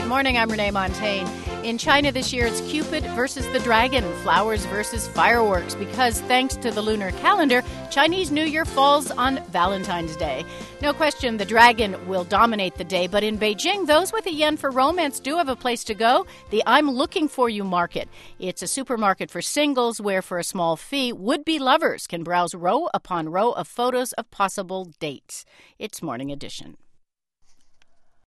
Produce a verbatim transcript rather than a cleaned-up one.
Good morning, I'm Renee Montaigne. In China this year, it's Cupid versus the dragon, flowers versus fireworks, because thanks to the lunar calendar, Chinese New Year falls on Valentine's Day. No question the dragon will dominate the day, but in Beijing, those with a yen for romance do have a place to go, the I'm Looking For You Market. It's a supermarket for singles where, for a small fee, would-be lovers can browse row upon row of photos of possible dates. It's Morning Edition.